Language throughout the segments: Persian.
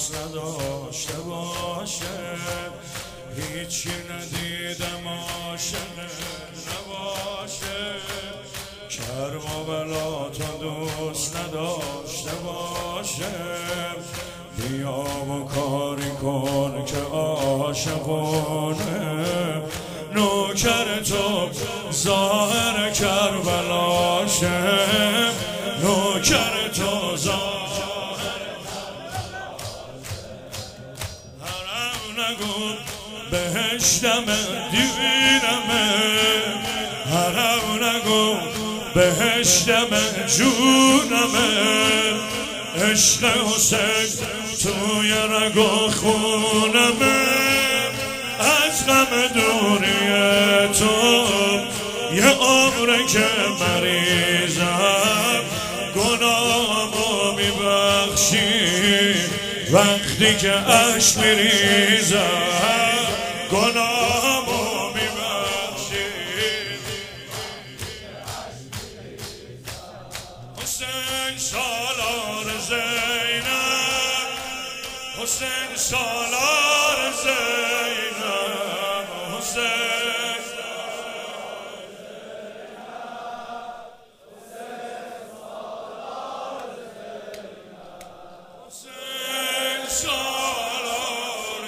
دوست نداشته باشه، هیچی ندیدم عاشق نباشه. کرم و بلا تو دوست نداشته باشه، بیا و کاری کن که عاشقونه. نوکر تو ظاهر کربلاشه، نوکر تو ظاهر حرم نگو بهشتمه دیوینمه، حرم نگو بهشتمه جونمه. عشق حسین توی رگ و خونمه، از غم دوری تو یه عمره که مریضم. گناهمو میبخشی وقتی که اشک میریزم، گناهمو میبخشی. حسین سالار زینب، حسین سالار زینب، حسین سالار زینب، حسین سالار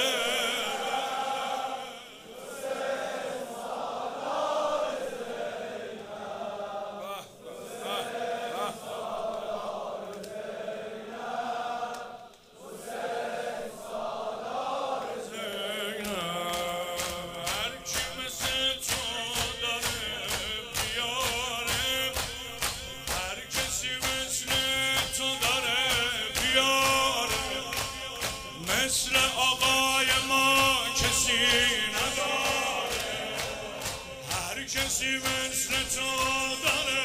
مثل آقای ما کسی نداره، هر کسی مثل تو داره.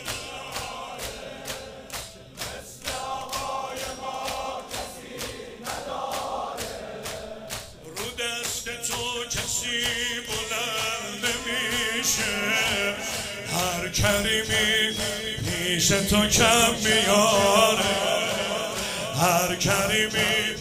مثل آقای ما کسی نداره، رو دست تو کسی بلند نمیشه. هر کریمی پیش تو کم میاره، هر کریمی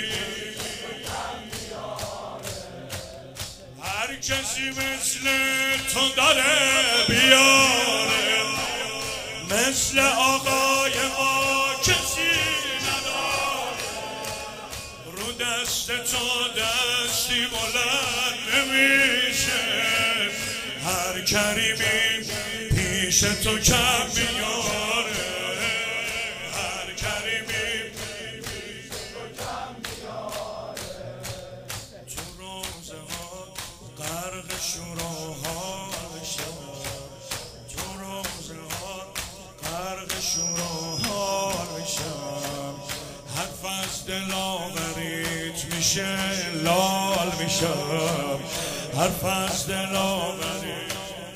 هر کسی مثل تو داره بیاره. مثل آقای ما کسی نداره، رو دست تو دستی بلند نمیشه. هر کریمی پیش تو کم میاره، هر کریمی پیش تو کم میاره. تو روزه ها غرق شوراها بشم، تو روزه ها غرق شوراها بشم. حرف از دلاوریت میشه لال میشم، حرف از دلاوریت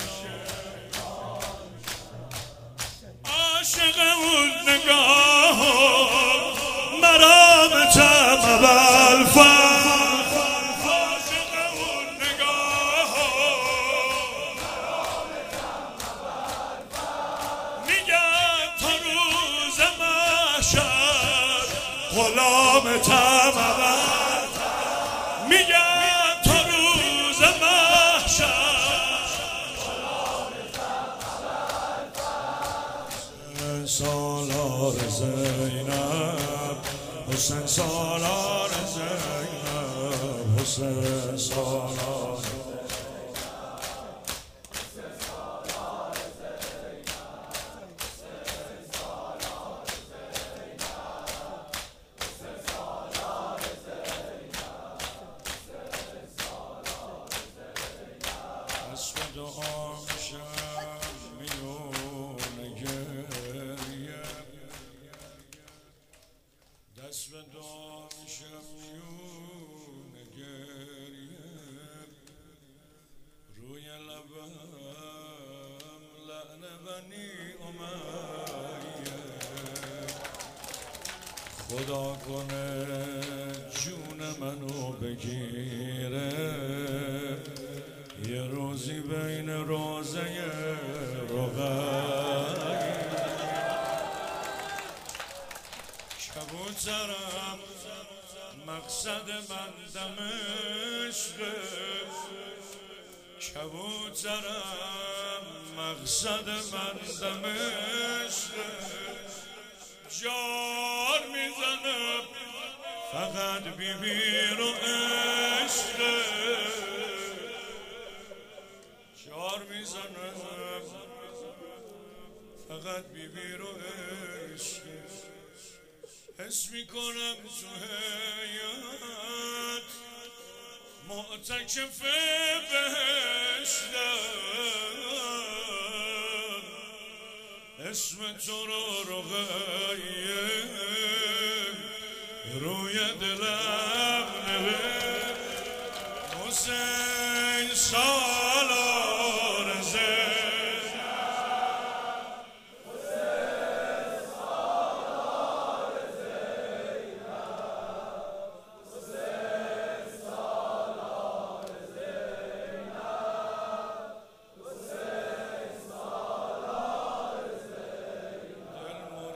عاشق اون نگاه مرامتم اول غلامتم ابد، میگم تا روز محشر غلامتم. سالار زینب، حسین سالار زینب، حسین سالار دست به دعا میشم میونه گریه، روی لبم لعن بنی امیه. خدا کنه جون منو بگیره، یه روزی بین روزه رقیب کبوترم مقصد من دمشق کبوترم مقصد من دمشق جار میزنم فقط بیبی رو عشق جار میزنم فقط بیبی رو عشق حس میکنم تو حیات معتکف بهشتم اسم تو رو رقیه روی دلم